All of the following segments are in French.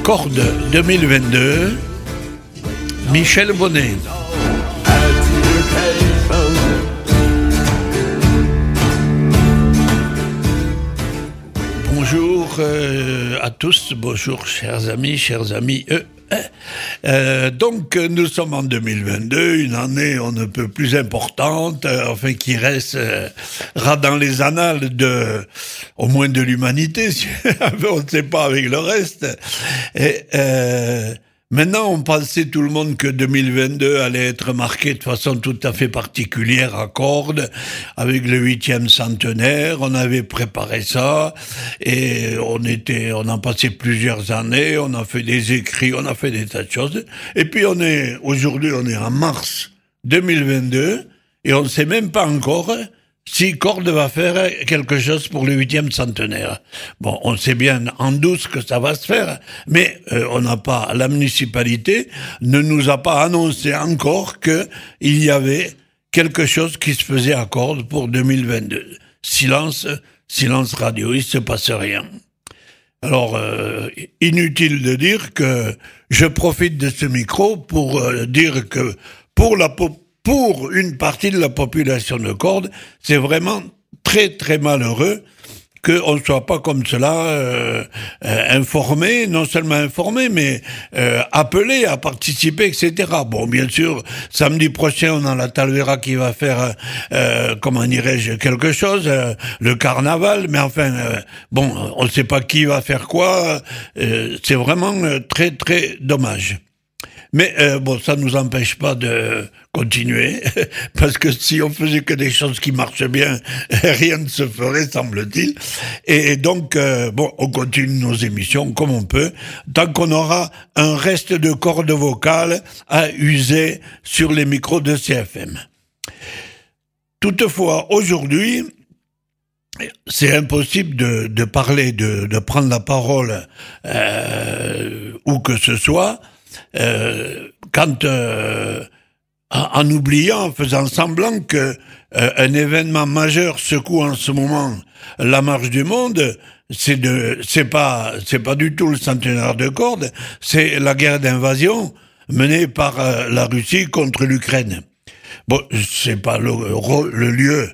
Corde 2022, Michel Bonnet. Bonjour à tous, bonjour chers amis. Donc nous sommes en 2022, une année on ne peut plus importante, enfin qui restera dans les annales au moins de l'humanité, on ne sait pas avec le reste. Maintenant, on pensait tout le monde que 2022 allait être marqué de façon tout à fait particulière à Cordes, avec le 8e centenaire. On avait préparé ça et on a passé plusieurs années, on a fait des écrits, on a fait des tas de choses. Et puis aujourd'hui, on est en mars 2022 et on ne sait même pas encore si Cordes va faire quelque chose pour le 8e centenaire. Bon, on sait bien en douce que ça va se faire, mais la municipalité ne nous a pas annoncé encore qu'il y avait quelque chose qui se faisait à Cordes pour 2022. Silence radio, il se passe rien. Alors, inutile de dire que je profite de ce micro pour dire que pour une partie de la population de Cordes, c'est vraiment très très malheureux qu'on ne soit pas comme cela informé, non seulement informé, mais appelé à participer, etc. Bon, bien sûr, samedi prochain, on a la Talvera qui va faire, quelque chose, le carnaval, mais enfin, on ne sait pas qui va faire quoi, c'est vraiment très très dommage. Mais ça nous empêche pas de continuer, parce que si on faisait que des choses qui marchent bien, rien ne se ferait, semble-t-il. Et donc, on continue nos émissions comme on peut, tant qu'on aura un reste de cordes vocales à user sur les micros de CFM. Toutefois, aujourd'hui, c'est impossible de parler, de prendre la parole où que ce soit, en oubliant, en faisant semblant que un événement majeur secoue en ce moment la marche du monde, c'est pas du tout le centenaire de Cordes, c'est la guerre d'invasion menée par la Russie contre l'Ukraine. Bon, c'est pas le lieu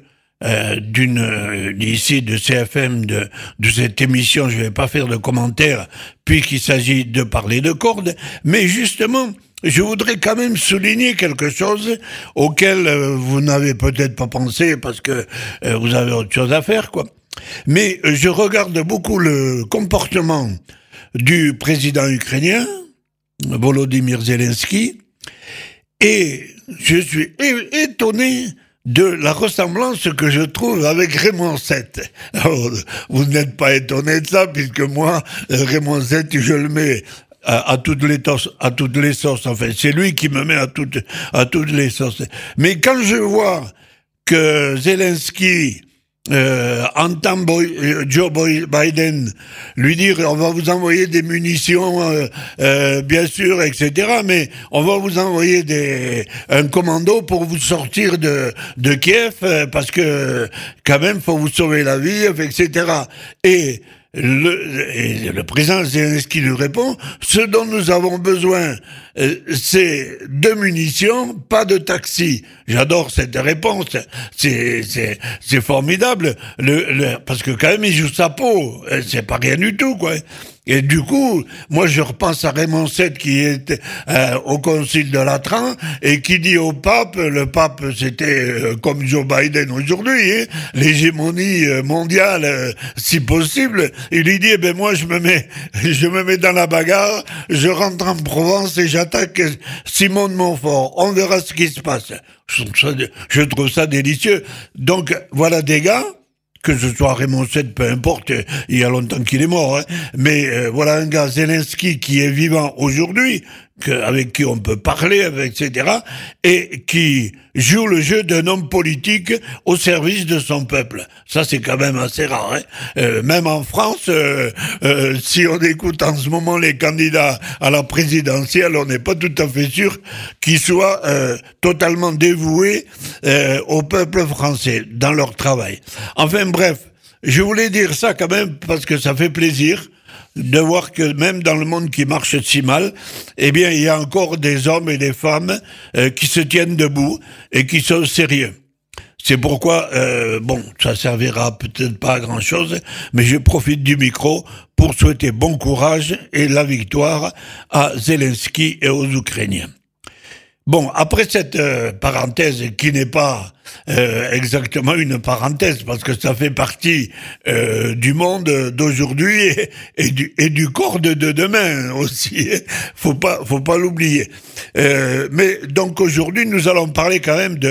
ici de CFM, de cette émission, je vais pas faire de commentaires, puisqu'il s'agit de parler de Cordes, mais justement, je voudrais quand même souligner quelque chose auquel vous n'avez peut-être pas pensé parce que vous avez autre chose à faire, quoi. Mais je regarde beaucoup le comportement du président ukrainien, Volodymyr Zelensky, et je suis étonné de la ressemblance que je trouve avec Raymond VII. Alors, vous n'êtes pas étonné de ça, puisque moi, Raymond VII, je le mets à toutes les sauces. Enfin, c'est lui qui me met à toutes les sauces. Mais quand je vois que Zelensky entend Joe Biden lui dire on va vous envoyer des munitions bien sûr, etc., mais on va vous envoyer un commando pour vous sortir de Kiev parce que quand même faut vous sauver la vie, etc. Et le président Zelensky lui répond, ce dont nous avons besoin, c'est de munitions, pas de taxis. J'adore cette réponse. C'est formidable. Parce que quand même, il joue sa peau. C'est pas rien du tout, quoi. Et du coup, moi je repense à Raymond VII qui était au concile de Latran et qui dit au pape, le pape c'était comme Joe Biden aujourd'hui, hein, l'hégémonie mondiale si possible, il lui dit moi je me mets dans la bagarre, je rentre en Provence et j'attaque Simon de Montfort, on verra ce qui se passe. Je trouve ça délicieux. Donc voilà des gars, que ce soit Raymond VII, peu importe, il y a longtemps qu'il est mort, hein. Mais voilà un gars, Zelensky, qui est vivant aujourd'hui, avec qui on peut parler, etc., et qui joue le jeu d'un homme politique au service de son peuple. Ça, c'est quand même assez rare, hein. Même en France, si on écoute en ce moment les candidats à la présidentielle, on n'est pas tout à fait sûr qu'ils soient totalement dévoués au peuple français dans leur travail. Enfin bref, je voulais dire ça quand même parce que ça fait plaisir de voir que même dans le monde qui marche si mal, eh bien, il y a encore des hommes et des femmes qui se tiennent debout et qui sont sérieux. C'est pourquoi, ça servira peut-être pas à grand-chose, mais je profite du micro pour souhaiter bon courage et la victoire à Zelensky et aux Ukrainiens. Bon, après cette parenthèse qui n'est pas exactement une parenthèse, parce que ça fait partie du monde d'aujourd'hui et du corps de demain aussi. Faut pas l'oublier. Mais donc aujourd'hui, nous allons parler quand même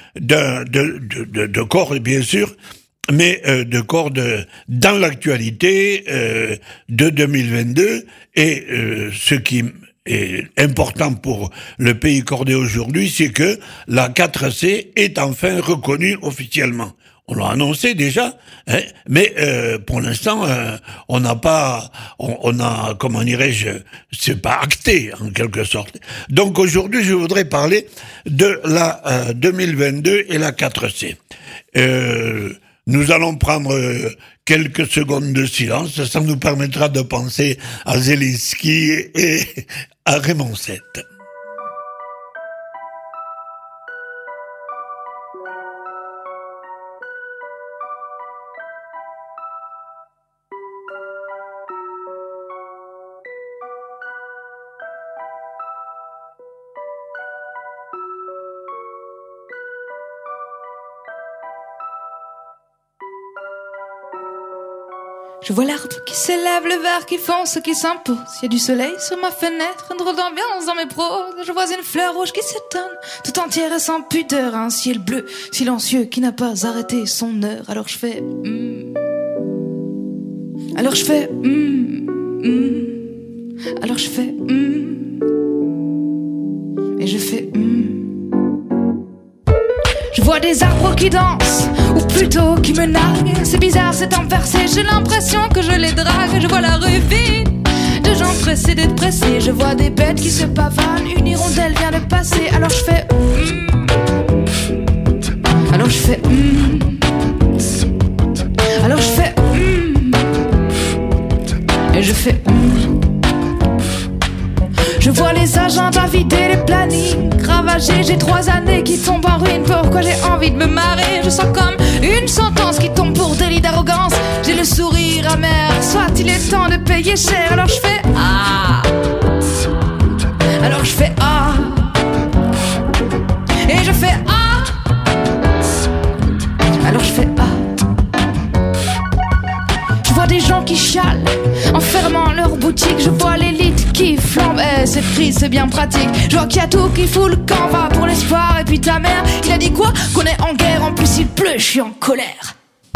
de corps, bien sûr, mais de corps dans l'actualité de 2022 et ce qui est important pour le pays cordé aujourd'hui, c'est que la 4C est enfin reconnue officiellement. On l'a annoncé déjà, hein, mais pour l'instant, on a, comment dirais-je, c'est pas acté en quelque sorte. Donc aujourd'hui, je voudrais parler de la 2022 et la 4C. Nous allons prendre quelques secondes de silence, ça nous permettra de penser à Zelensky et à Raymond VII. Je vois l'arbre qui s'élève, le vert qui fonce, qui s'impose. Il y a du soleil sur ma fenêtre, une drôle d'ambiance dans mes proses. Je vois une fleur rouge qui s'étonne, tout entière et sans pudeur. Un ciel bleu, silencieux, qui n'a pas arrêté son heure. Alors je fais Alors je fais Alors je fais Et je fais Je vois des arbres qui dansent, ou plutôt qui me narguent. C'est bizarre, c'est inversé, j'ai l'impression que je les drague. Je vois la rue vide, de gens pressés d'être pressés. Je vois des bêtes qui se pavanent, une hirondelle vient de passer. Alors je fais Alors je fais Alors je fais Et je fais Je vois les agendas vider, les plannings ravagés. J'ai 3 années qui tombent en ruine. Pourquoi j'ai envie de me marrer? Je sens comme une sentence qui tombe pour délit d'arrogance. J'ai le sourire amer, soit il est temps de payer cher. Alors je fais Alors je fais Et je fais Alors je fais Je vois des gens qui chialent en fermant leur boutique. Je vois l'élite qui flambe, c'est free, c'est bien pratique. Je vois qu'il y a tout qui fout le camp, va pour l'espoir. Et puis ta mère, il a dit quoi? Qu'on est en guerre, en plus il pleut, je suis en colère.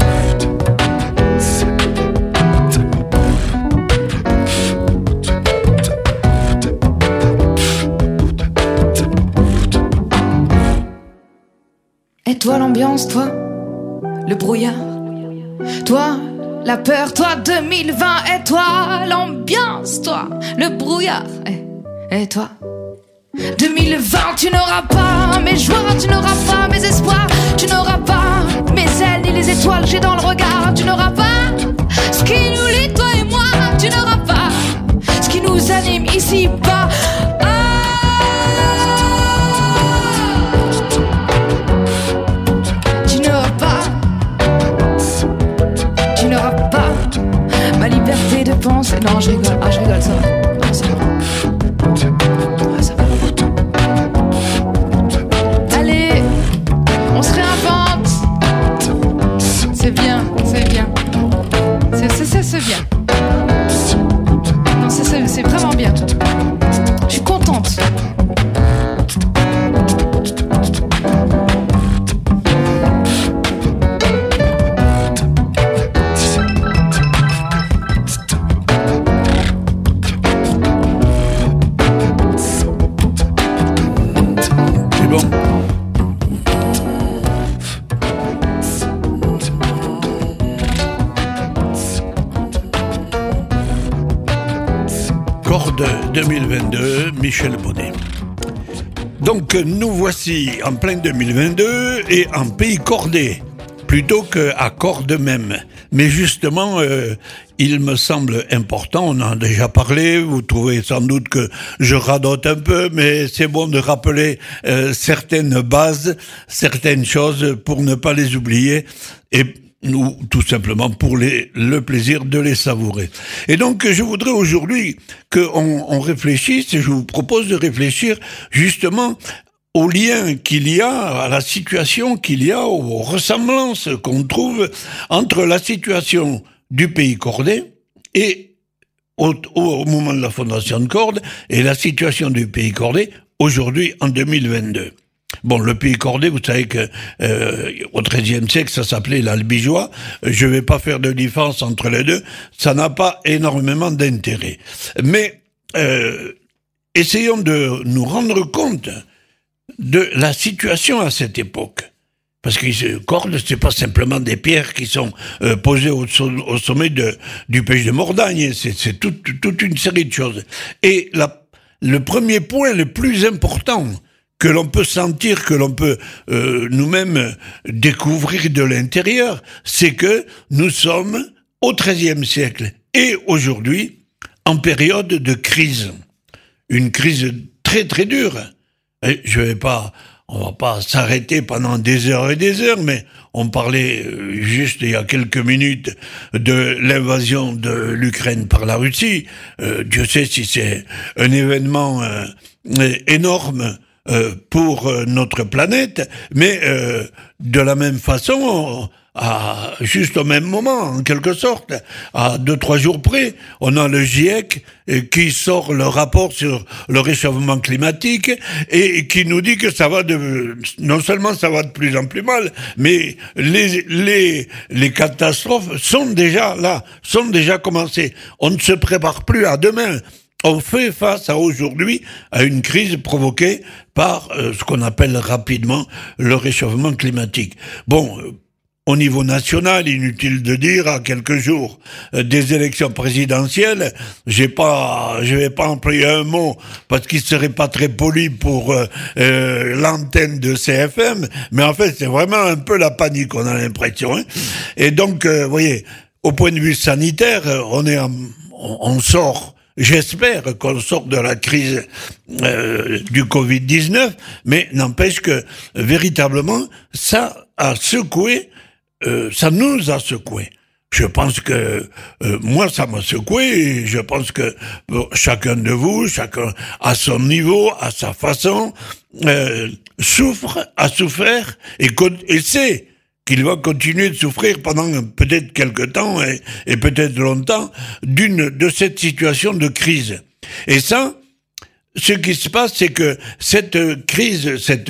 Et toi l'ambiance, toi, le brouillard, toi la peur, toi 2020, et toi l'ambiance, toi le brouillard, et toi 2020, tu n'auras pas mes joies, tu n'auras pas mes espoirs, tu n'auras pas mes ailes ni les étoiles que j'ai dans le regard, tu n'auras pas ce qui nous lie, toi et moi, tu n'auras pas ce qui nous anime ici-bas. Ma liberté de penser. Non, je rigole. Je rigole, ça va. Ça va. Ça va. Allez, on se réinvente. C'est bien. C'est bien. Non, c'est vraiment bien. Je suis contente. Corde 2022, Michel Bonnet. Donc nous voici en plein 2022 et en pays cordé, plutôt qu'à corde même. Mais justement, il me semble important, on en a déjà parlé, vous trouvez sans doute que je radote un peu, mais c'est bon de rappeler certaines bases, certaines choses pour ne pas les oublier et nous, tout simplement pour le plaisir de les savourer. Et donc, je voudrais aujourd'hui qu'on réfléchisse, et je vous propose de réfléchir justement au lien qu'il y a, à la situation qu'il y a, aux ressemblances qu'on trouve entre la situation du pays cordais et au moment de la fondation de Cordes et la situation du pays cordais aujourd'hui en 2022. Bon, le pays cordais, vous savez que au XIIIe siècle, ça s'appelait l'albigeois. Je vais pas faire de différence entre les deux. Ça n'a pas énormément d'intérêt. Mais essayons de nous rendre compte de la situation à cette époque. Parce que Cordes, c'est pas simplement des pierres qui sont posées au sommet du Pech de Mordagne. C'est toute une série de choses. Et le premier point le plus important que l'on peut sentir, que l'on peut nous-mêmes découvrir de l'intérieur, c'est que nous sommes au XIIIe siècle et aujourd'hui en période de crise. Une crise très très dure. Et on va pas s'arrêter pendant des heures et des heures, mais on parlait juste il y a quelques minutes de l'invasion de l'Ukraine par la Russie. Dieu sait si c'est un événement énorme pour notre planète, mais de la même façon, juste au même moment, en quelque sorte, à 2-3 jours près, on a le GIEC qui sort le rapport sur le réchauffement climatique et qui nous dit que ça va non seulement ça va de plus en plus mal, mais les catastrophes sont déjà là, sont déjà commencées. On ne se prépare plus à demain. On fait face à aujourd'hui à une crise provoquée par ce qu'on appelle rapidement le réchauffement climatique. Bon, au niveau national, inutile de dire, à quelques jours des élections présidentielles, je vais pas employer un mot parce qu'il serait pas très poli pour l'antenne de CFM, mais en fait c'est vraiment un peu la panique, on a l'impression. Hein. Et donc, vous voyez, au point de vue sanitaire, on sort. J'espère qu'on sort de la crise du Covid-19, mais n'empêche que véritablement ça a secoué, ça nous a secoué. Je pense que moi ça m'a secoué et je pense que chacun de vous, chacun à son niveau, à sa façon, a souffert et sait qu'il va continuer de souffrir pendant peut-être quelque temps et peut-être longtemps de cette situation de crise. Et ça, ce qui se passe, c'est que cette crise, cette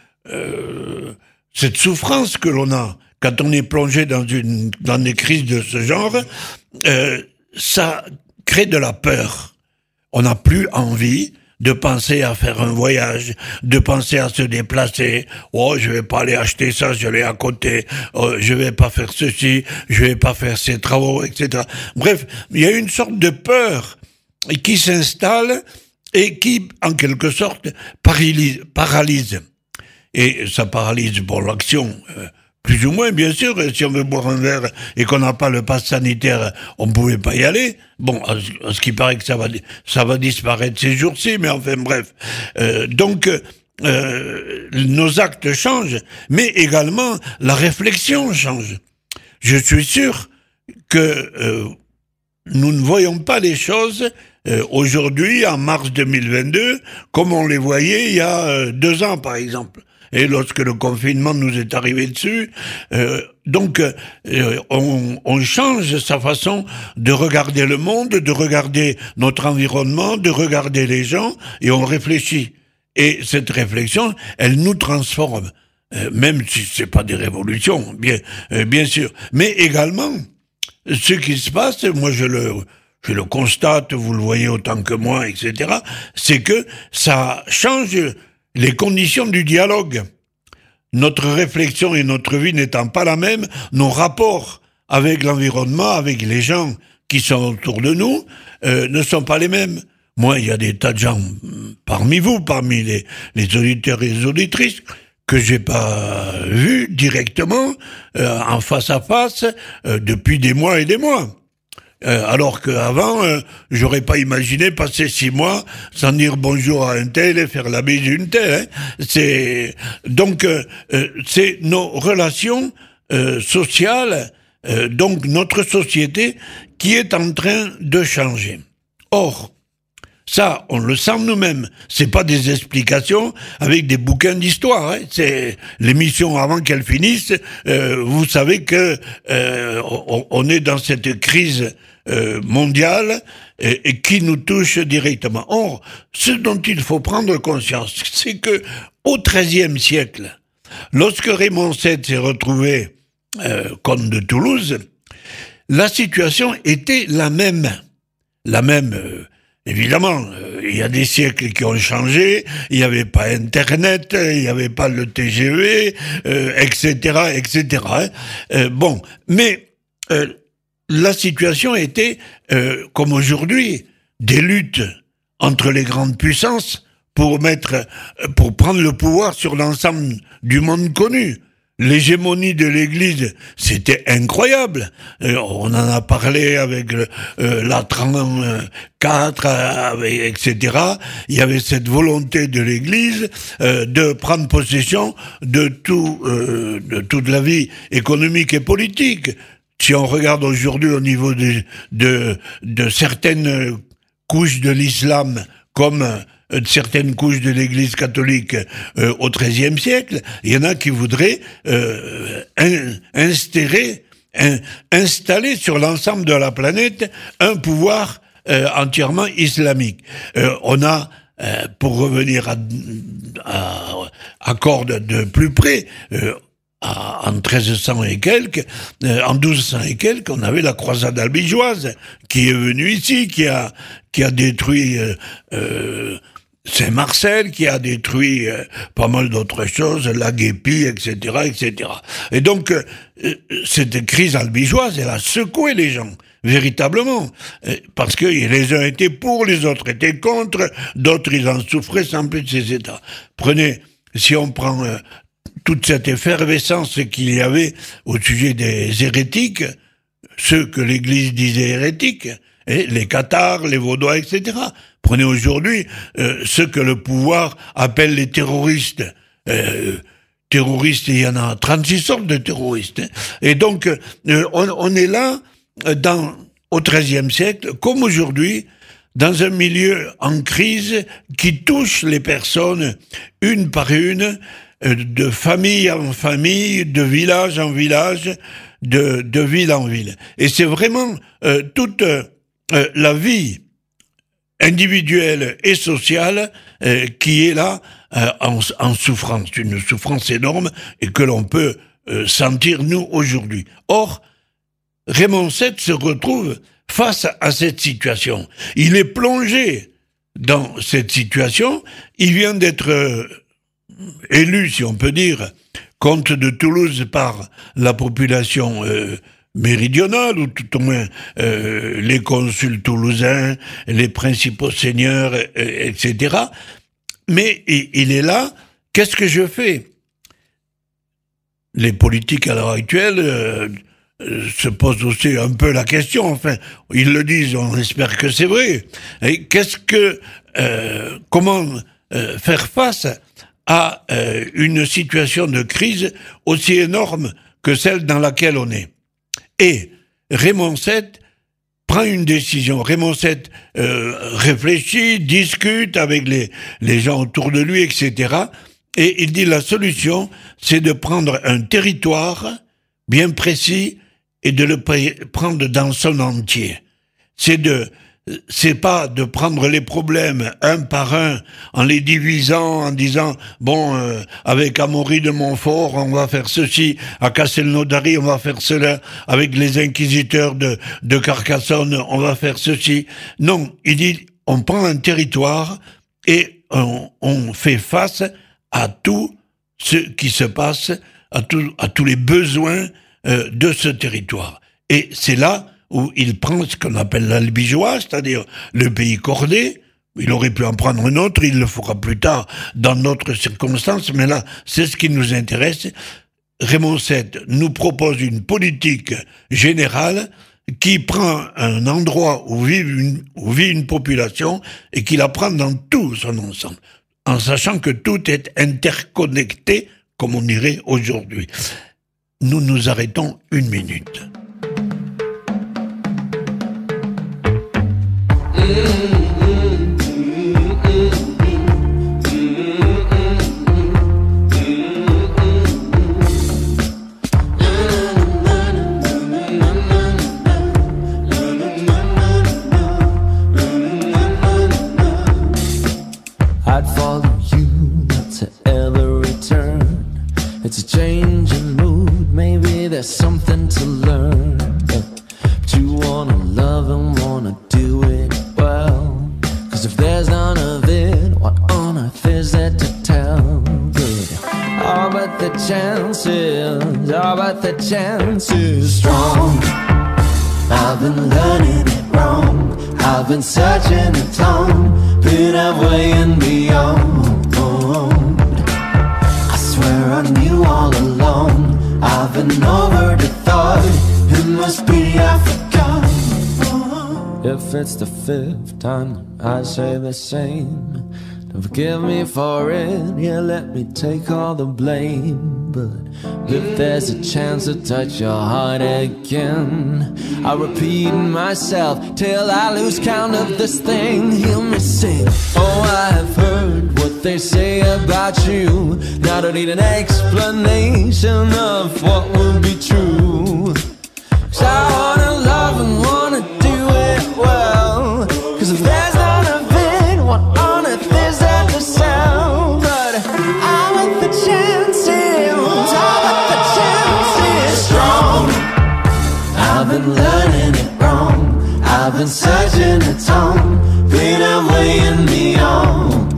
souffrance que l'on a quand on est plongé dans des crises de ce genre, ça crée de la peur. On n'a plus envie de penser à faire un voyage, de penser à se déplacer. Oh, je vais pas aller acheter ça, je l'ai à côté. Oh, je vais pas faire ceci, je vais pas faire ces travaux, etc. Bref, il y a une sorte de peur qui s'installe et qui, en quelque sorte, paralyse. Et ça paralyse pour l'action. Plus ou moins, bien sûr, si on veut boire un verre et qu'on n'a pas le pass sanitaire, on ne pouvait pas y aller. Bon, à ce qui paraît que ça va disparaître ces jours-ci, mais enfin bref. Donc, nos actes changent, mais également la réflexion change. Je suis sûr que nous ne voyons pas les choses aujourd'hui, en mars 2022, comme on les voyait il y a 2 ans, par exemple. Et lorsque le confinement nous est arrivé dessus, donc on change sa façon de regarder le monde, de regarder notre environnement, de regarder les gens, et on réfléchit. Et cette réflexion, elle nous transforme, même si c'est pas des révolutions, bien sûr. Mais également, ce qui se passe, moi je le constate, vous le voyez autant que moi, etc., c'est que ça change les conditions du dialogue. Notre réflexion et notre vie n'étant pas la même, nos rapports avec l'environnement, avec les gens qui sont autour de nous, ne sont pas les mêmes. Moi, il y a des tas de gens parmi vous, parmi les auditeurs et les auditrices, que j'ai pas vus directement, en face à face, depuis des mois et des mois. Alors qu'avant, j'aurais pas imaginé passer 6 mois sans dire bonjour à un tel et faire la bise à une telle. C'est c'est nos relations sociales, donc notre société qui est en train de changer. Or, ça, on le sent nous-mêmes. C'est pas des explications avec des bouquins d'histoire. C'est l'émission avant qu'elle finisse. Vous savez que on est dans cette crise mondiale et qui nous touche directement. Or, ce dont il faut prendre conscience, c'est que au XIIIe siècle, lorsque Raymond VII s'est retrouvé comte de Toulouse, la situation était la même. Évidemment, il y a des siècles qui ont changé, il n'y avait pas Internet, il n'y avait pas le TGV, etc., etc. Mais la situation était, comme aujourd'hui, des luttes entre les grandes puissances pour prendre le pouvoir sur l'ensemble du monde connu. L'hégémonie de l'Église, c'était incroyable. On en a parlé avec la 34, etc. Il y avait cette volonté de l'Église de prendre possession de toute la vie économique et politique. Si on regarde aujourd'hui au niveau de certaines couches de l'islam, comme certaines couches de l'Église catholique au XIIIe siècle, il y en a qui voudraient installer sur l'ensemble de la planète un pouvoir entièrement islamique. On a, pour revenir à corde de plus près, en 1300 et quelques, en 1200 et quelques, on avait la croisade albigeoise qui est venue ici, qui a détruit Saint-Marcel, qui a détruit pas mal d'autres choses, la Guépie, etc., etc. Et donc, cette crise albigeoise, elle a secoué les gens, véritablement, parce que les uns étaient pour, les autres étaient contre, d'autres ils en souffraient sans plus de ces états. Si on prend toute cette effervescence qu'il y avait au sujet des hérétiques, ceux que l'Église disait hérétiques, les cathares, les vaudois, etc. Prenez aujourd'hui ceux que le pouvoir appelle les terroristes. Terroristes, il y en a 36 sortes de terroristes. Et donc, on est là, au XIIIe siècle, comme aujourd'hui, dans un milieu en crise qui touche les personnes une par une, de famille en famille, de village en village, de ville en ville. Et c'est vraiment toute la vie individuelle et sociale qui est là en souffrance, une souffrance énorme et que l'on peut sentir nous aujourd'hui. Or, Raymond VII se retrouve face à cette situation. Il est plongé dans cette situation, il vient d'être élu, si on peut dire, comte de Toulouse par la population méridionale, ou tout au moins les consuls toulousains, les principaux seigneurs, etc. Mais il est là, qu'est-ce que je fais? Les politiques à l'heure actuelle se posent aussi un peu la question, enfin, ils le disent, on espère que c'est vrai. Et comment faire face à une situation de crise aussi énorme que celle dans laquelle on est? Et Raymond VII prend une décision. Raymond VII réfléchit, discute avec les gens autour de lui, etc. Et il dit la solution, c'est de prendre un territoire bien précis et de le prendre dans son entier. C'est pas de prendre les problèmes un par un en les divisant, en disant avec Amaury de Montfort on va faire ceci, à Castelnaudary on va faire cela, avec les inquisiteurs de Carcassonne on va faire ceci. Non, il dit on prend un territoire et on fait face à tout ce qui se passe, à tous les besoins de ce territoire. Et c'est là où il prend ce qu'on appelle l'albigeois, c'est-à-dire le pays cordé. Il aurait pu en prendre un autre, il le fera plus tard dans d'autres circonstances, mais là, c'est ce qui nous intéresse. Raymond VII nous propose une politique générale qui prend un endroit où vit une population et qui la prend dans tout son ensemble, en sachant que tout est interconnecté, comme on dirait aujourd'hui. Nous nous arrêtons 1 minute. I'd follow you not to ever return. It's a change in mood, maybe there's something to learn. But you wanna love and wanna do it well. Cause if there's none of it, what on earth is there to tell? Good. Oh, but the chance is strong. I've been learning it wrong. I've been searching it on, been halfway and beyond. I swear I knew all along. I've been over the thought. It must be I forgot. If it's the 5th time I say the same, don't forgive me for it. Yeah, let me take all the blame. But if there's a chance to touch your heart again, I'll repeat myself till I lose count of this thing. Hear me sing. Oh, I've heard what they say about you. Now I don't need an explanation of what will be true. 'Cause I wanna love and wanna do it well. 'Cause if there's none of it, what on earth is there to sell? But I want the chances, strong. I've been learning it wrong. I've been searching it on, been away and beyond.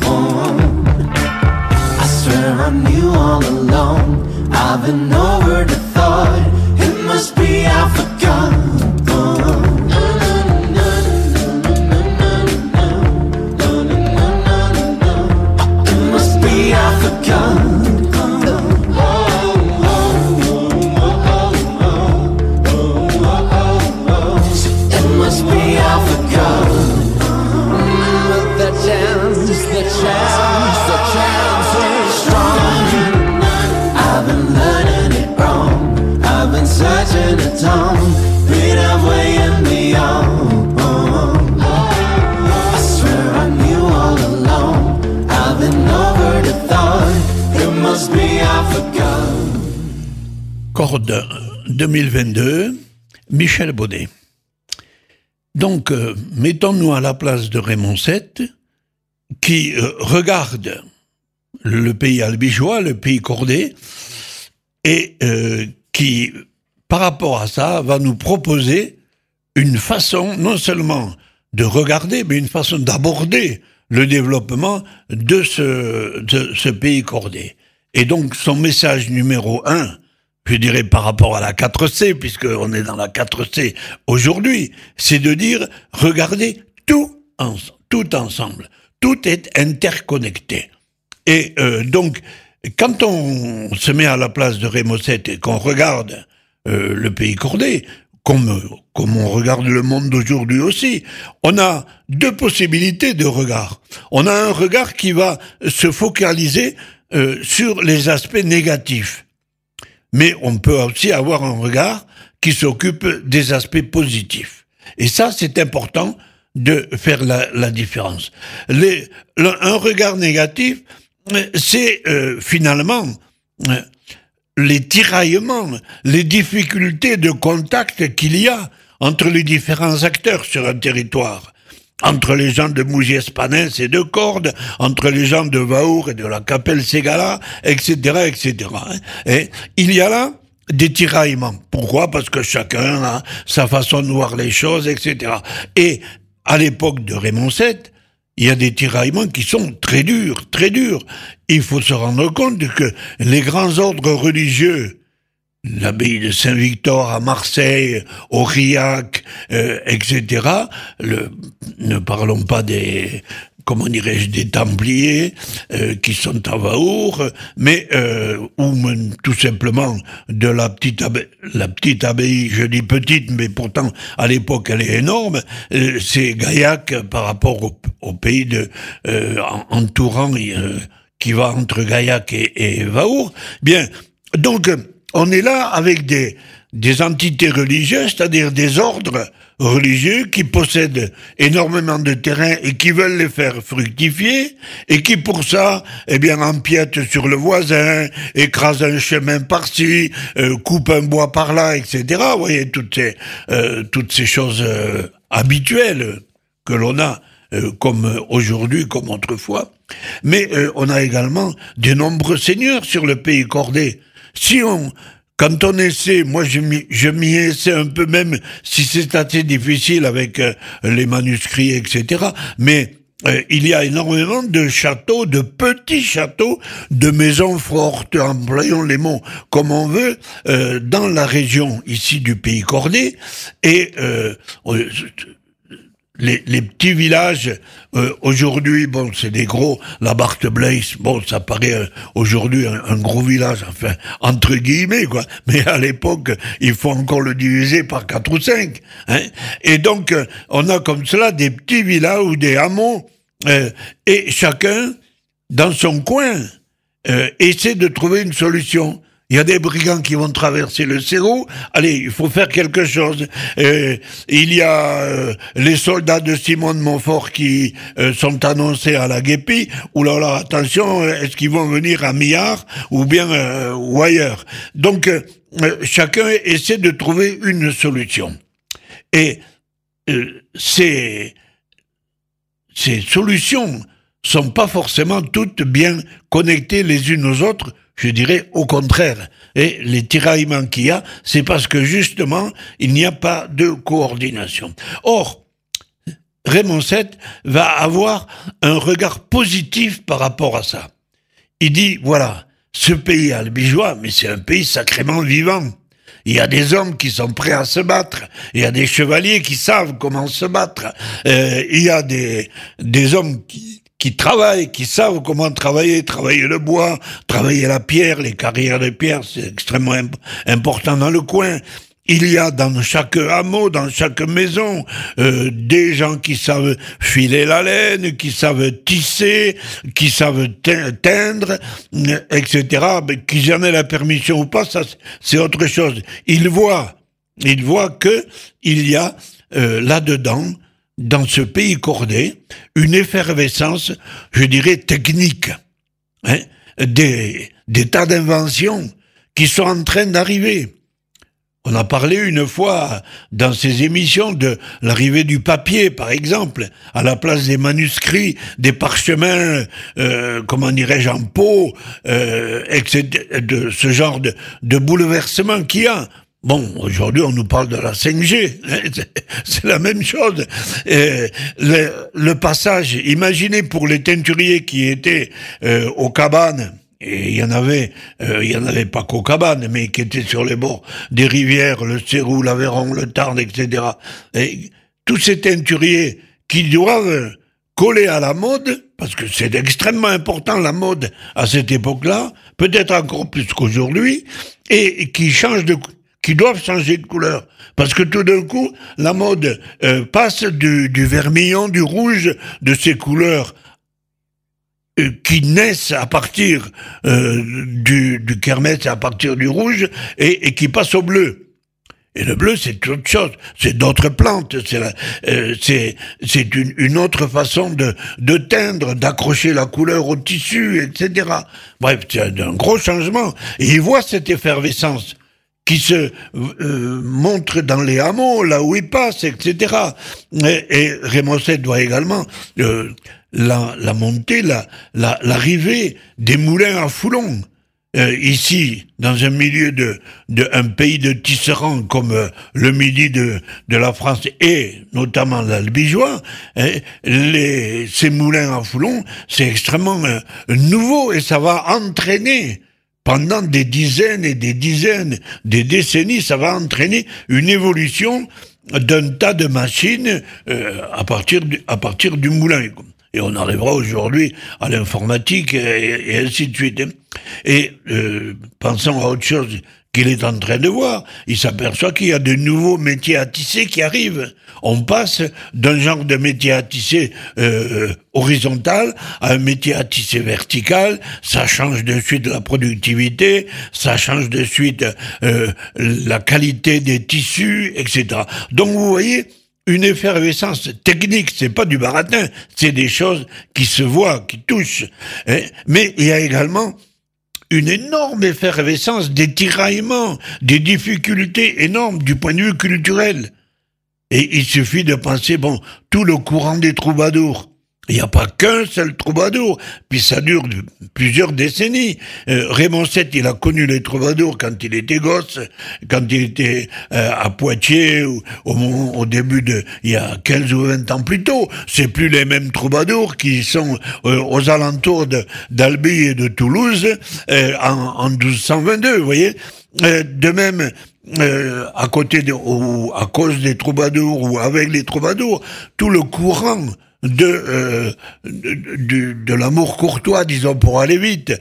I swear I knew all along. I've been over the thought. It must be I forgot. It must be I forgot. The chance is strong. I've been learning it wrong. I've been searching it on, been halfway and beyond. I swear I knew all along. I've been over the thought. It must be I forgot. Corde 2022, Michel Baudet. Donc, mettons-nous à la place de Raymond VII, qui regarde le pays albigeois, le pays cordé, et qui, par rapport à ça, va nous proposer une façon, non seulement de regarder, mais une façon d'aborder le développement de ce pays cordé. Et donc, son message numéro 1, je dirais par rapport à la 4C, puisqu'on est dans la 4C aujourd'hui, c'est de dire, regardez tout ensemble. Tout est interconnecté. Et donc, quand on se met à la place de Raymond VII et qu'on regarde le pays cordé, comme on regarde le monde d'aujourd'hui aussi, on a 2 possibilités de regard. On a un regard qui va se focaliser sur les aspects négatifs. Mais on peut aussi avoir un regard qui s'occupe des aspects positifs. Et ça, c'est important de faire la différence. Un regard négatif, c'est finalement les tiraillements, les difficultés de contact qu'il y a entre les différents acteurs sur un territoire. Entre les gens de Mougies-Panens et de Cordes, entre les gens de Vaour et de la Capelle-Ségala, etc., etc. Et il y a là des tiraillements. Pourquoi? Parce que chacun a sa façon de voir les choses, etc. Et à l'époque de Raymond VII, il y a des tiraillements qui sont très durs, très durs. Il faut se rendre compte que les grands ordres religieux, l'abbaye de Saint-Victor à Marseille, Aurillac, etc. Ne parlons pas des comment dirais-je, des Templiers qui sont à Vaour, mais ou même, tout simplement de la petite abbaye, je dis petite, mais pourtant à l'époque elle est énorme, c'est Gaillac par rapport au pays entourant qui va entre Gaillac et Vaour. Bien, donc on est là avec des entités religieuses, c'est-à-dire des ordres religieux qui possèdent énormément de terrain et qui veulent les faire fructifier et qui pour ça, empiètent sur le voisin, écrasent un chemin par-ci, coupent un bois par-là, etc. Vous voyez, toutes ces choses habituelles que l'on a comme aujourd'hui, comme autrefois. Mais on a également de nombreux seigneurs sur le pays cordé. Quand on essaie, moi je m'y essaie un peu, même si c'est assez difficile avec les manuscrits, etc. Mais il y a énormément de châteaux, de petits châteaux, de maisons fortes, employons les mots comme on veut, dans la région ici du pays cordé. Et les petits villages, aujourd'hui, bon, c'est des gros, la Barthe-Blaise, bon, ça paraît aujourd'hui un gros village, enfin, entre guillemets, quoi. Mais à l'époque, il faut encore le diviser par 4 ou 5, hein. Et donc, on a comme cela des petits villages ou des hameaux, et chacun, dans son coin, essaie de trouver une solution. Il y a des brigands qui vont traverser le Cérou. Allez, il faut faire quelque chose. Il y a les soldats de Simon de Montfort qui sont annoncés à la Guépie. Ouh là là, attention, est-ce qu'ils vont venir à Millard ou bien ou ailleurs? Donc, chacun essaie de trouver une solution. Et ces solutions sont pas forcément toutes bien connectées les unes aux autres. Je dirais au contraire. Et les tiraillements qu'il y a, c'est parce que justement, il n'y a pas de coordination. Or, Raymond VII va avoir un regard positif par rapport à ça. Il dit, voilà, ce pays albigeois, mais c'est un pays sacrément vivant. Il y a des hommes qui sont prêts à se battre. Il y a des chevaliers qui savent comment se battre. Il y a des hommes qui travaillent, qui savent comment travailler le bois, travailler la pierre, les carrières de pierre, c'est extrêmement important dans le coin. Il y a dans chaque hameau, dans chaque maison, des gens qui savent filer la laine, qui savent tisser, qui savent teindre, etc. Mais qu'ils en aient la permission ou pas, ça c'est autre chose. Il voit que il y a là-dedans, dans ce pays cordé, une effervescence, je dirais, technique, hein, des tas d'inventions qui sont en train d'arriver. On a parlé une fois dans ces émissions de l'arrivée du papier, par exemple, à la place des manuscrits, des parchemins, comment dirais-je, en peau, etc., de ce genre de bouleversement qu'il y a. Bon, aujourd'hui, on nous parle de la 5G. C'est la même chose. Le passage, imaginez pour les teinturiers qui étaient aux cabanes, et il y en avait pas qu'aux cabanes, mais qui étaient sur les bords des rivières, le Cérou, l'Aveyron, le Tarn, etc. Et tous ces teinturiers qui doivent coller à la mode, parce que c'est extrêmement important la mode à cette époque-là, peut-être encore plus qu'aujourd'hui, et qui doivent changer de couleur. Parce que tout d'un coup, la mode passe du vermillon, du rouge, de ces couleurs qui naissent à partir du kermès, à partir du rouge, et qui passent au bleu. Et le bleu, c'est autre chose, c'est d'autres plantes, c'est une autre façon de teindre, d'accrocher la couleur au tissu, etc. Bref, c'est un gros changement. Et ils voient cette effervescence qui se montre dans les hameaux, là où il passe, etc. Et Raymond VII voit également la montée, l'arrivée des moulins à foulon. Ici, dans un milieu un pays de tisserands comme le midi de la France et notamment l'Albigeois, ces moulins à foulon, c'est extrêmement nouveau et ça va entraîner pendant des dizaines et des dizaines, des décennies, ça va entraîner une évolution d'un tas de machines à partir du moulin. Et on arrivera aujourd'hui à l'informatique et ainsi de suite. Et pensons à autre chose qu'il est en train de voir. Il s'aperçoit qu'il y a de nouveaux métiers à tisser qui arrivent. On passe d'un genre de métier à tisser horizontal à un métier à tisser vertical. Ça change de suite la productivité, ça change de suite la qualité des tissus, etc. Donc vous voyez, une effervescence technique, c'est pas du baratin, c'est des choses qui se voient, qui touchent. Hein. Mais il y a également une énorme effervescence, des tiraillements, des difficultés énormes du point de vue culturel. Et il suffit de penser, tout le courant des troubadours. Il n'y a pas qu'un seul troubadour, puis ça dure plusieurs décennies. Raymond VII, il a connu les troubadours quand il était gosse, quand il était à Poitiers, au début il y a 15 ou 20 ans plus tôt. C'est plus les mêmes troubadours qui sont aux alentours d'Albi et de Toulouse en 1222, vous voyez. De même, à cause des troubadours ou avec les troubadours, tout le courant de l'amour courtois, disons, pour aller vite.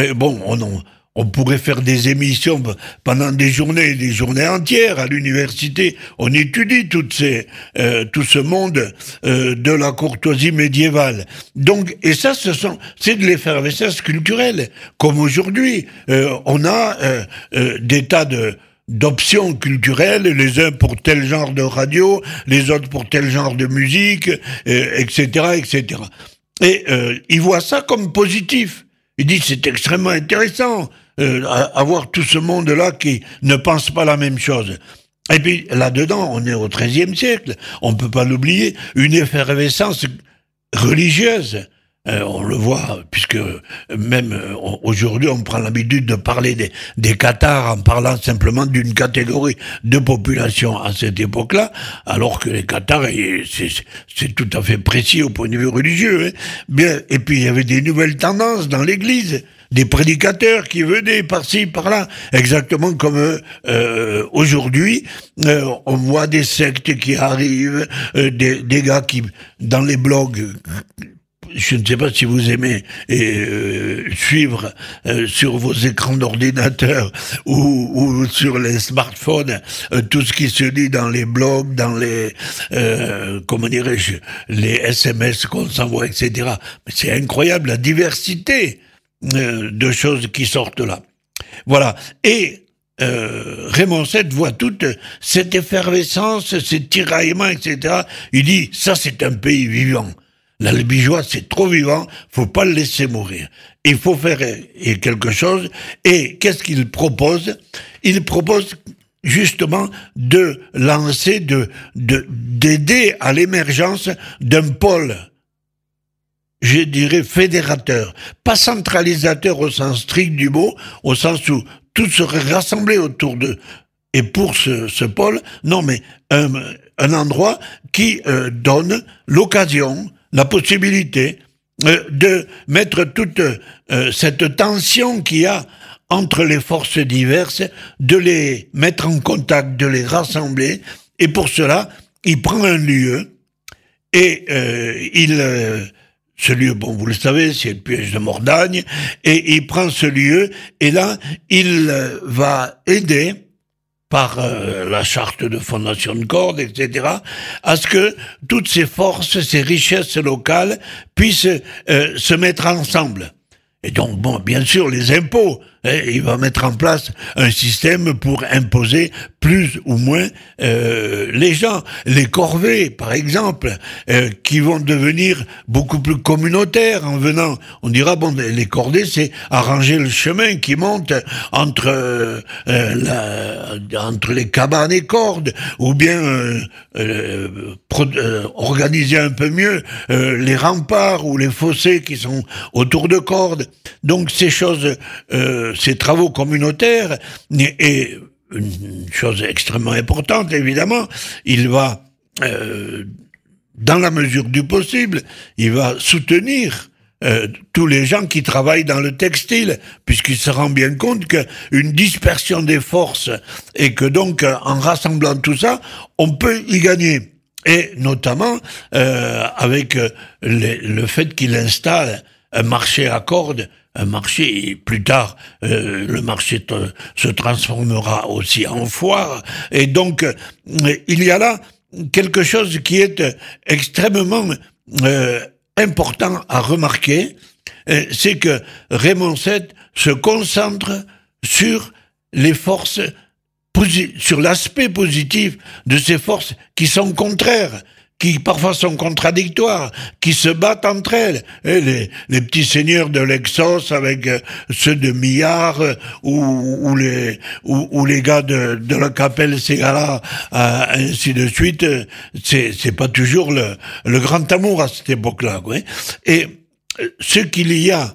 On pourrait faire des émissions pendant des journées entières à l'université. On étudie tout ce monde de la courtoisie médiévale. Donc, et ça, c'est de l'effervescence culturelle. Comme aujourd'hui, on a des tas d'options culturelles, les uns pour tel genre de radio, les autres pour tel genre de musique, etc., etc. Et il voit ça comme positif. Il dit c'est extrêmement intéressant avoir tout ce monde-là qui ne pense pas la même chose. Et puis là-dedans, on est au XIIIe siècle, on peut pas l'oublier, une effervescence religieuse. On le voit, puisque même aujourd'hui, on prend l'habitude de parler des Cathares en parlant simplement d'une catégorie de population à cette époque-là, alors que les Cathares, c'est tout à fait précis au point de vue religieux. Hein. Bien, et puis il y avait des nouvelles tendances dans l'Église, des prédicateurs qui venaient par-ci, par-là, exactement comme aujourd'hui, on voit des sectes qui arrivent, des gars qui, dans les blogs, je ne sais pas si vous aimez suivre sur vos écrans d'ordinateur ou sur les smartphones tout ce qui se dit dans les blogs, dans les les SMS qu'on s'envoie, etc. Mais c'est incroyable la diversité de choses qui sortent là. Voilà. Et Raymond VII voit toute cette effervescence, ces tiraillements, etc. Il dit, ça c'est un pays vivant. L'Albigeois, c'est trop vivant, faut pas le laisser mourir. Il faut faire quelque chose. Et qu'est-ce qu'il propose? Il propose justement de lancer, d'aider à l'émergence d'un pôle, je dirais fédérateur, pas centralisateur au sens strict du mot, au sens où tout serait rassemblé autour de. Et pour ce pôle, non mais un endroit qui donne l'occasion, la possibilité de mettre toute cette tension qu'il y a entre les forces diverses, de les mettre en contact, de les rassembler, et pour cela, il prend un lieu, et ce lieu, vous le savez, c'est le piège de Mordagne, et il prend ce lieu, et là, il va aider, par la charte de fondation de cordes, etc., à ce que toutes ces forces, ces richesses locales puissent se mettre ensemble. Et donc, bien sûr, les impôts, il va mettre en place un système pour imposer plus ou moins les gens. Les corvées, par exemple, qui vont devenir beaucoup plus communautaires en venant. On dira, les cordées, c'est arranger le chemin qui monte entre les cabanes et cordes, ou bien organiser un peu mieux les remparts ou les fossés qui sont autour de cordes. Donc ces choses, ces travaux communautaires, et une chose extrêmement importante, évidemment, il va, dans la mesure du possible, il va soutenir tous les gens qui travaillent dans le textile, puisqu'il se rend bien compte qu'une dispersion des forces, et que donc, en rassemblant tout ça, on peut y gagner. et notamment avec le fait qu'il installe un marché à cordes, un marché, plus tard, le marché se transformera aussi en foire, et donc il y a là quelque chose qui est extrêmement important à remarquer, c'est que Raymond VII se concentre sur les forces, sur l'aspect positif de ces forces qui sont contraires, qui parfois sont contradictoires, qui se battent entre elles. Et les petits seigneurs de l'Exos avec ceux de Millard, ou les gars de la Capelle Ségala, ainsi de suite, c'est pas toujours le grand amour à cette époque-là, quoi. Et ce qu'il y a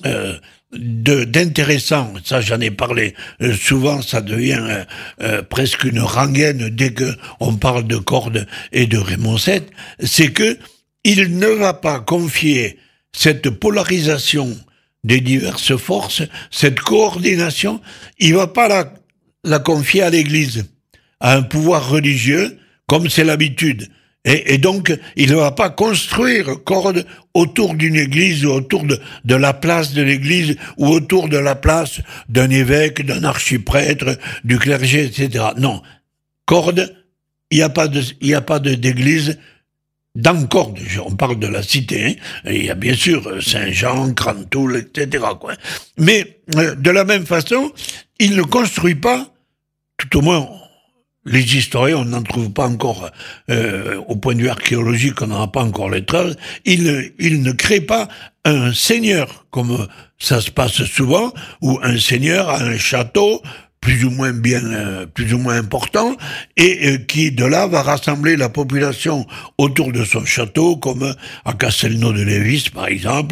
d'intéressant, ça j'en ai parlé souvent, ça devient presque une rengaine dès que on parle de cordes et de Raymond VII, c'est que il ne va pas confier cette polarisation des diverses forces, cette coordination, il va pas la confier à l'Église, à un pouvoir religieux, comme c'est l'habitude. Et donc, il ne va pas construire corde autour d'une église, ou autour de la place de l'église, ou autour de la place d'un évêque, d'un archiprêtre, du clergé, etc. Non. Corde, il n'y a pas d'église dans Corde. On parle de la cité, hein. Il y a bien sûr Saint-Jean, Crantoul, etc., quoi. Mais, de la même façon, il ne construit pas, tout au moins, les historiens, on n'en trouve pas encore, au point de vue archéologique, on n'en a pas encore les traces. Il ne crée pas un seigneur, comme ça se passe souvent, ou un seigneur a un château plus ou moins important, et qui de là va rassembler la population autour de son château, comme à Castelnau de Lévis, par exemple.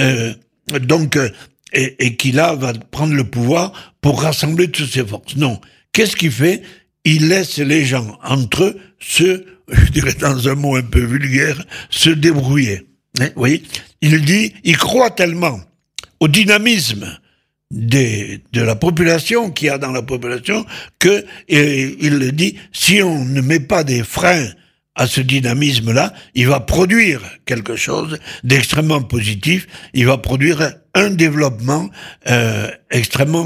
Donc, et qui là va prendre le pouvoir pour rassembler toutes ses forces. Non. Qu'est-ce qu'il fait? Il laisse les gens entre eux je dirais dans un mot un peu vulgaire, se débrouiller. Hein, vous voyez? Il croit tellement au dynamisme de la population, qu'il y a dans la population, que, il dit, si on ne met pas des freins à ce dynamisme-là, il va produire quelque chose d'extrêmement positif, il va produire un développement extrêmement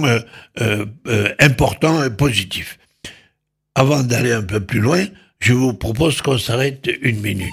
important et positif. Avant d'aller un peu plus loin, je vous propose qu'on s'arrête 1 minute.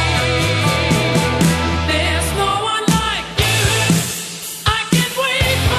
There's no one like you. I can't wait for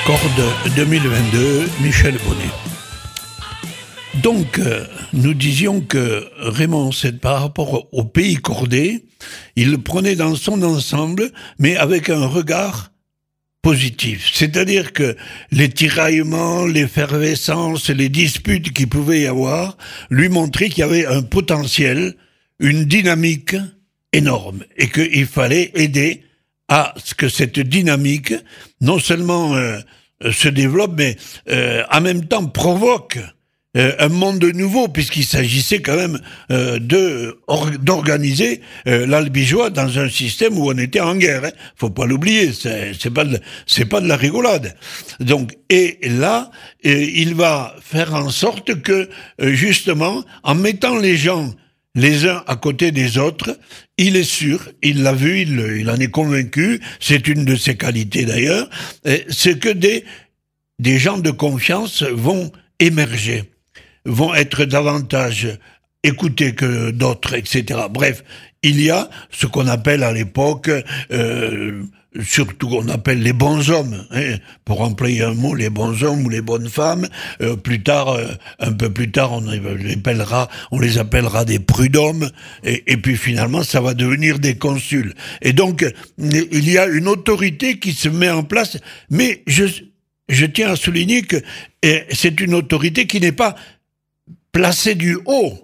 Corde 2022, Michel Bonnet. Donc, nous disions que Raymond Seth, par rapport au pays cordé, il le prenait dans son ensemble, mais avec un regard positif. C'est-à-dire que les tiraillements, l'effervescence, les disputes qu'il pouvait y avoir, lui montraient qu'il y avait un potentiel, une dynamique énorme, et qu'il fallait aider à ce que cette dynamique, non seulement se développe, mais en même temps provoque un monde nouveau, puisqu'il s'agissait quand même d'organiser l'Albigeois dans un système où on était en guerre. Hein. Faut pas l'oublier, c'est pas de la rigolade. Donc, et là, il va faire en sorte que justement, en mettant les gens les uns à côté des autres, il est sûr, il l'a vu, il en est convaincu, c'est une de ses qualités d'ailleurs, c'est que des gens de confiance vont émerger, vont être davantage écoutés que d'autres, etc. Bref, il y a ce qu'on appelle à l'époque, surtout qu'on appelle les bons hommes, hein, pour employer un mot, les bons hommes ou les bonnes femmes. Plus tard, un peu plus tard, on les appellera des prud'hommes, et puis finalement, ça va devenir des consuls. Et donc, il y a une autorité qui se met en place, mais je tiens à souligner que c'est une autorité qui n'est pas placée du haut.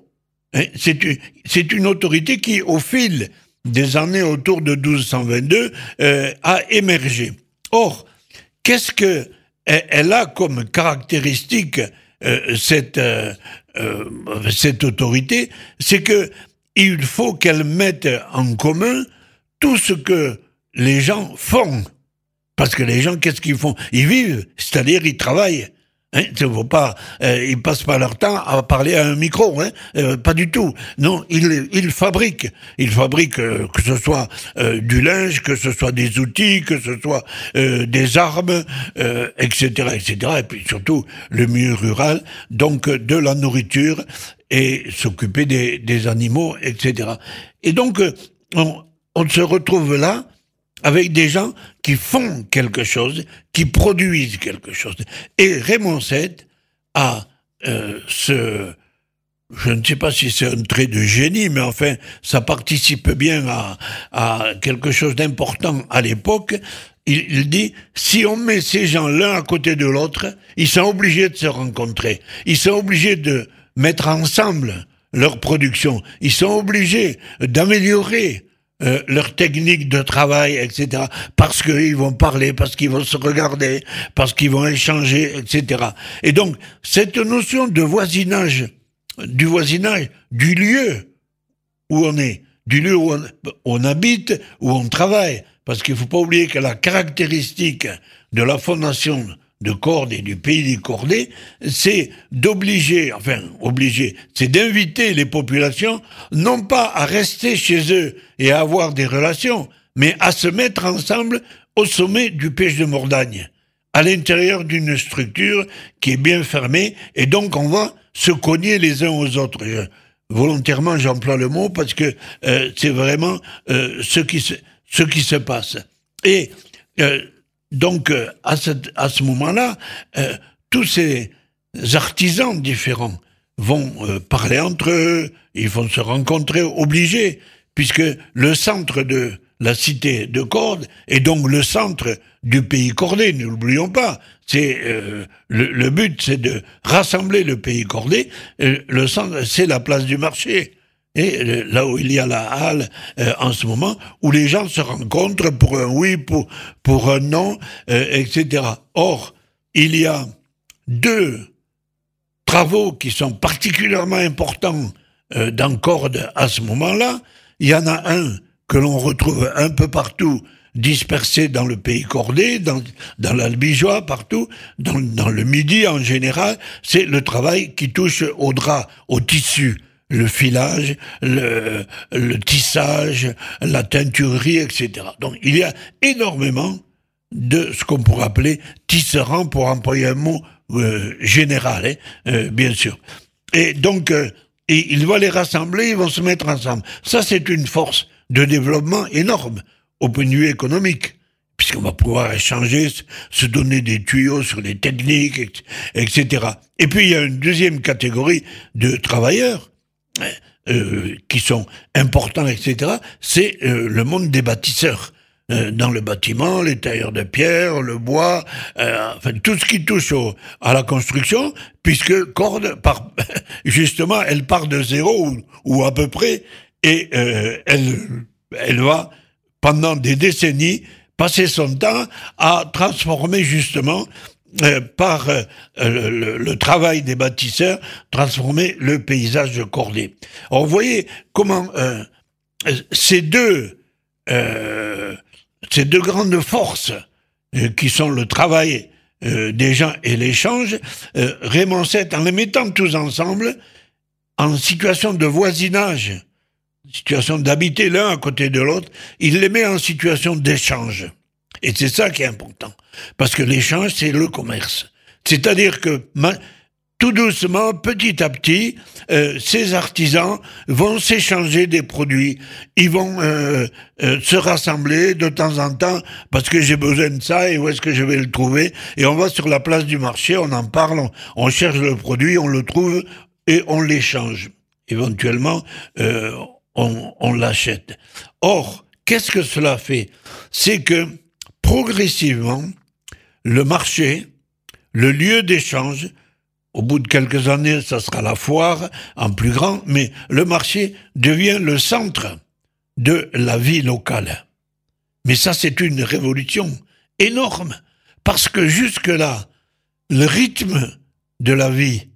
C'est une autorité qui, au fil des années autour de 1222, a émergé. Or, qu'est-ce que elle a comme caractéristique cette autorité? C'est que il faut qu'elle mette en commun tout ce que les gens font. Parce que les gens, qu'est-ce qu'ils font? Ils vivent, c'est-à-dire ils travaillent. Hein, ils passent pas leur temps à parler à un micro, hein, pas du tout. Non, ils fabriquent. Ils fabriquent que ce soit du linge, que ce soit des outils, que ce soit des armes, etc., etc. Et puis surtout le milieu rural, donc de la nourriture et s'occuper des animaux, etc. Et donc on se retrouve là avec des gens qui font quelque chose, qui produisent quelque chose. Et Raymond Seth a je ne sais pas si c'est un trait de génie, mais enfin, ça participe bien à quelque chose d'important à l'époque. Il dit, si on met ces gens l'un à côté de l'autre, ils sont obligés de se rencontrer. Ils sont obligés de mettre ensemble leur production. Ils sont obligés d'améliorer leur technique de travail, etc. Parce qu'ils vont parler, parce qu'ils vont se regarder, parce qu'ils vont échanger, etc. Et donc, cette notion de voisinage, du lieu où on est, du lieu où on habite, où on travaille, parce qu'il ne faut pas oublier que la caractéristique de la fondation de Cordes et du pays des Cordés, c'est c'est d'inviter les populations, non pas à rester chez eux et à avoir des relations, mais à se mettre ensemble au sommet du Pech de Mordagne, à l'intérieur d'une structure qui est bien fermée, et donc on va se cogner les uns aux autres. Volontairement, j'emploie le mot parce que c'est vraiment ce qui se passe. Et donc, à ce moment-là, tous ces artisans différents vont parler entre eux, ils vont se rencontrer obligés, puisque le centre de la cité de Cordes est donc le centre du pays cordé, ne l'oublions pas. C'est le but, c'est de rassembler le pays cordé. Le centre, c'est la place du marché. Et là où il y a la halle en ce moment, où les gens se rencontrent pour un oui, pour un non, etc. Or, il y a deux travaux qui sont particulièrement importants dans Cordes à ce moment-là. Il y en a un que l'on retrouve un peu partout, dispersé dans le pays cordé, dans l'Albigeois, partout, dans le Midi en général, c'est le travail qui touche au drap, au tissu. Le filage, le tissage, la teinturerie, etc. Donc, il y a énormément de ce qu'on pourrait appeler tisserand, pour employer un mot général, bien sûr. Et donc, et il va les rassembler, ils vont se mettre ensemble. Ça, c'est une force de développement énorme, au point de vue économique, puisqu'on va pouvoir échanger, se donner des tuyaux sur les techniques, etc. Et puis il y a une deuxième catégorie de travailleurs qui sont importants, etc. C'est le monde des bâtisseurs. Dans le bâtiment, les tailleurs de pierre, le bois, enfin tout ce qui touche à la construction, puisque Corde, justement, elle part de zéro ou à peu près, et elle va pendant des décennies passer son temps à transformer justement par le travail des bâtisseurs, transformer le paysage cordé. Alors, vous voyez comment ces deux grandes forces qui sont le travail des gens et l'échange, Raymond VII, en les mettant tous ensemble, en situation de voisinage, situation d'habiter l'un à côté de l'autre, il les met en situation d'échange. Et c'est ça qui est important. Parce que l'échange, c'est le commerce. C'est-à-dire que tout doucement, petit à petit, ces artisans vont s'échanger des produits. Ils vont se rassembler de temps en temps parce que j'ai besoin de ça et où est-ce que je vais le trouver. Et on va sur la place du marché, on en parle, on cherche le produit, on le trouve et on l'échange. Éventuellement, on l'achète. Or, qu'est-ce que cela fait? C'est que progressivement, le marché, le lieu d'échange, au bout de quelques années, ça sera la foire en plus grand, mais le marché devient le centre de la vie locale. Mais ça, c'est une révolution énorme, parce que jusque-là, le rythme de la vie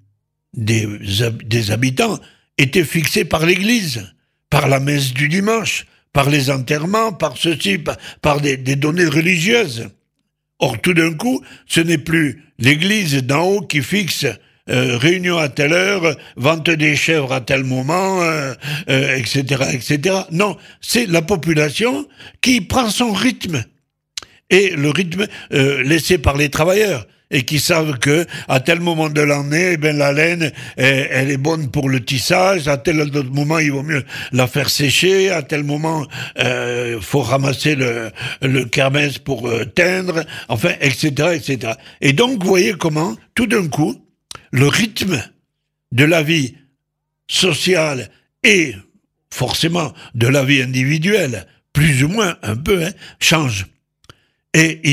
des habitants était fixé par l'Église, par la messe du dimanche, par les enterrements, par ceci, par des données religieuses. Or, tout d'un coup, ce n'est plus l'Église d'en haut qui fixe réunion à telle heure, vente des chèvres à tel moment, etc., etc. Non, c'est la population qui prend son rythme. Et le rythme laissé par les travailleurs. Et qui savent que à tel moment de l'année, la laine, elle est bonne pour le tissage. À tel autre moment, il vaut mieux la faire sécher. À tel moment, faut ramasser le kermès pour teindre. Enfin, etc., etc. Et donc, vous voyez comment, tout d'un coup, le rythme de la vie sociale et forcément de la vie individuelle, plus ou moins un peu, change. Et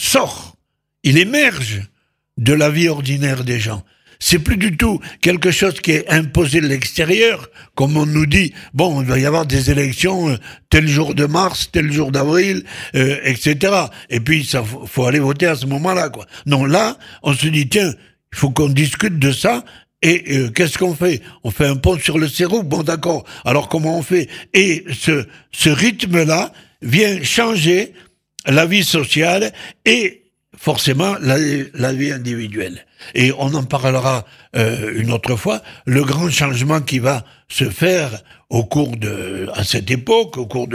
il émerge de la vie ordinaire des gens. C'est plus du tout quelque chose qui est imposé de l'extérieur, comme on nous dit, bon, il va y avoir des élections tel jour de mars, tel jour d'avril, etc. Et puis, ça faut aller voter à ce moment-là, quoi. Non, là, on se dit, tiens, il faut qu'on discute de ça, et qu'est-ce qu'on fait? On fait un pont sur le Cérou, bon d'accord, alors comment on fait? Et ce rythme-là vient changer la vie sociale et forcément la vie individuelle. Et on en parlera une autre fois, le grand changement qui va se faire à cette époque,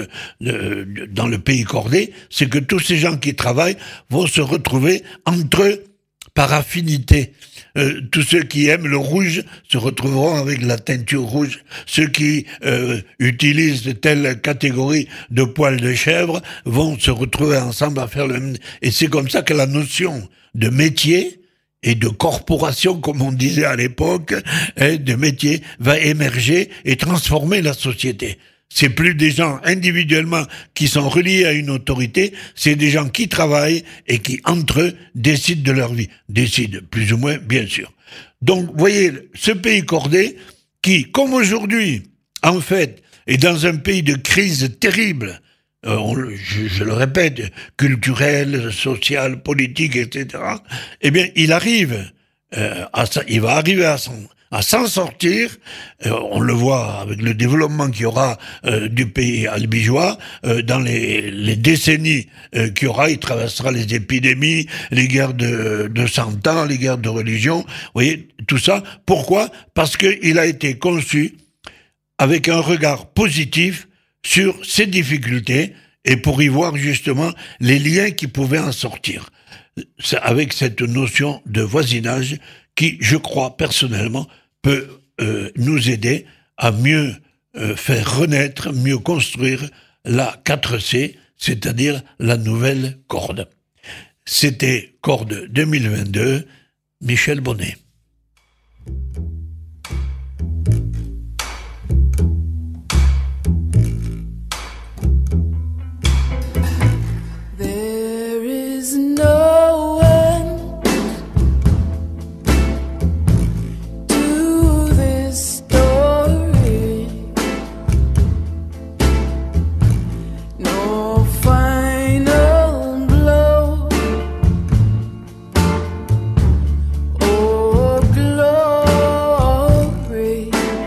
dans le pays cordé, c'est que tous ces gens qui travaillent vont se retrouver entre eux par affinité. Tous ceux qui aiment le rouge se retrouveront avec la teinture rouge. Ceux qui utilisent telle catégorie de poils de chèvre vont se retrouver ensemble à faire le même. Et c'est comme ça que la notion de métier et de corporation, comme on disait à l'époque, de métier, va émerger et transformer la société. C'est plus des gens individuellement qui sont reliés à une autorité, c'est des gens qui travaillent et qui, entre eux, décident de leur vie. Décident, plus ou moins, bien sûr. Donc, vous voyez, ce pays cordé, qui, comme aujourd'hui, en fait, est dans un pays de crise terrible, je le répète, culturelle, sociale, politique, etc., eh bien, il va arriver à s'en sortir, on le voit avec le développement qu'il y aura du pays albigeois, dans les décennies qu'il y aura, il traversera les épidémies, les guerres de 100 ans, les guerres de religion, vous voyez, tout ça. Pourquoi? Parce qu'il a été conçu avec un regard positif sur ces difficultés et pour y voir justement les liens qui pouvaient en sortir. C'est avec cette notion de voisinage qui, je crois personnellement, peut nous aider à mieux faire renaître, mieux construire la 4C, c'est-à-dire la nouvelle corde. C'était Corde 2022, Michel Bonnet. There is no end to this story, no final blow or glory.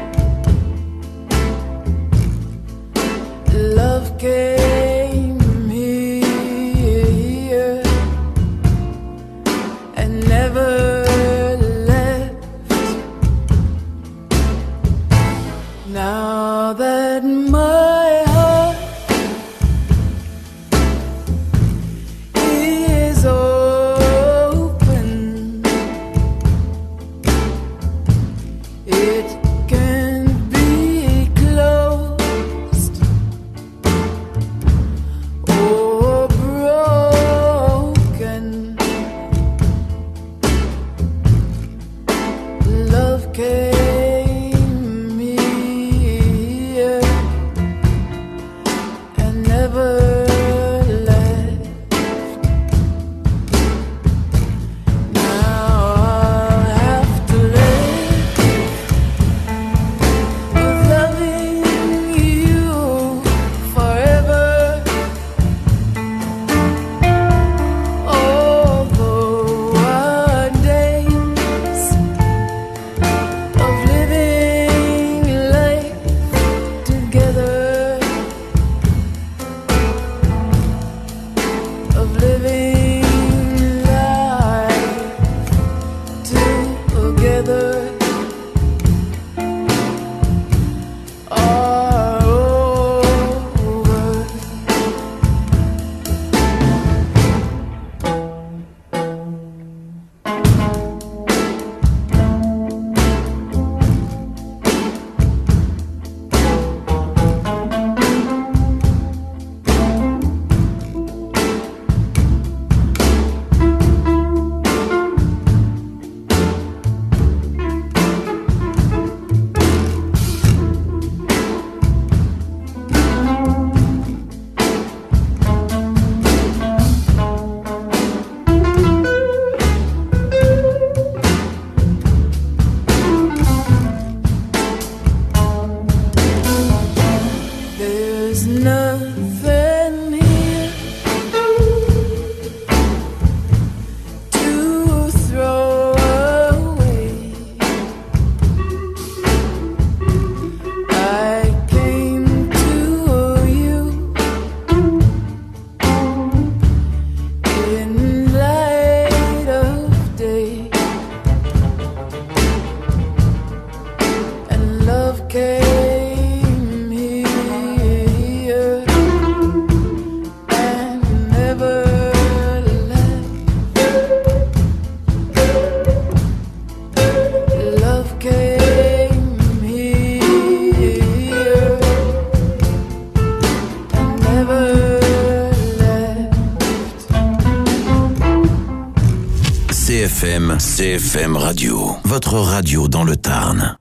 Love came here and never left. Now that my heart is open, it can't be closed or broken. Love came here and never left. Now I'll have to live with loving you forever. Although our days of living life together, of living life together are over. There's nothing here to throw away. I came to you in light of day, and love came here and never left. Love came here and never left. CFM Radio, votre radio dans le Tarn.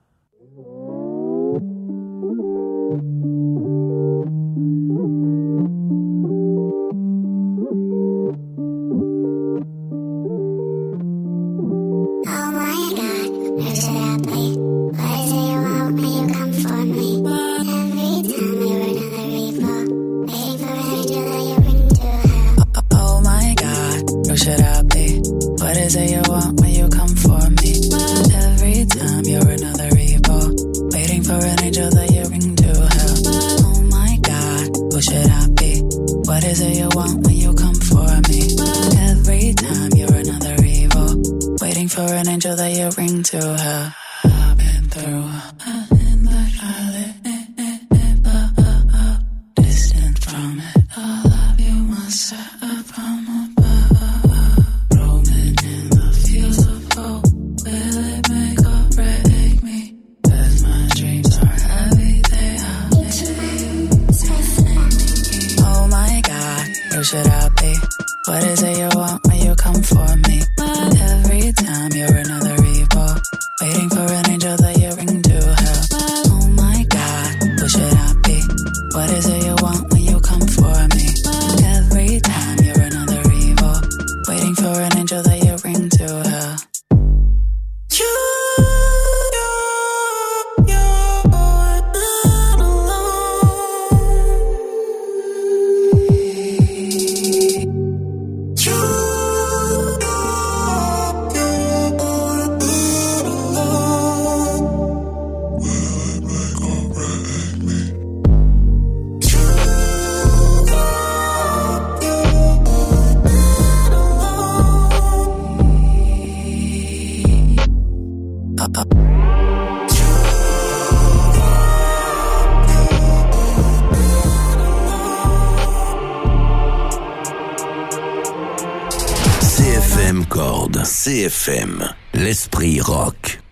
Oh my God, where should I be? What is it you want when you come for me? Every time you're another evil, waiting for an angel that you bring to hell. Oh my God, who should I be? What is it you want when you come for me? Every time you're another evil, waiting for an angel that you bring to hell. Oh my God, who should I be? What is it you want when you come for me? Every time you're another evil, waiting for an angel that you bring to hell. I've been through in the valley, distant from it. All of you must set up from above, roaming in the fields of hope. Will it make or break me? 'Cause my dreams are heavy, they are heavy. Oh my God, to hell. CFM Chord, CFM, l'esprit rock.